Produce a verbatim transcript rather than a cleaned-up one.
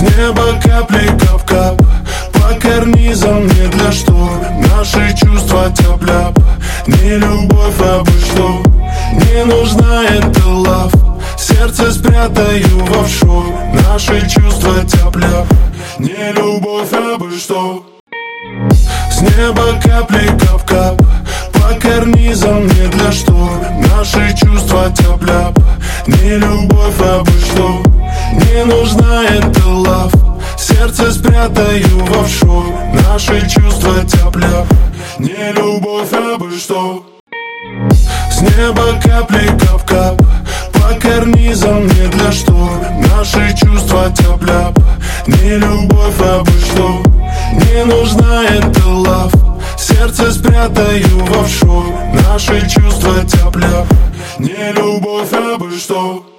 С неба капли кап-кап по карнизам, не для штор. Наши чувства тяп-ляп, не любовь, а бы что. Не нужна эта лав, сердце спрятаю в офшор. Наши чувства тяп-ляп, не любовь, а бы что. С неба капли кап-кап по карнизам, не для штор. Наши чувства тяп-ляп, не любовь, а бы что. Не нужна эта лав, сердце спрятаю в офшор. Наши чувства тяп-ляп, не любовь, а бы что. С неба капли кап-кап по карнизам, не для штор. Наши чувства тяп-ляп, не любовь, а бы что. Не нужна эта лав, сердце спрятаю в офшор. Наши чувства тяп-ляп, не любовь, а бы что.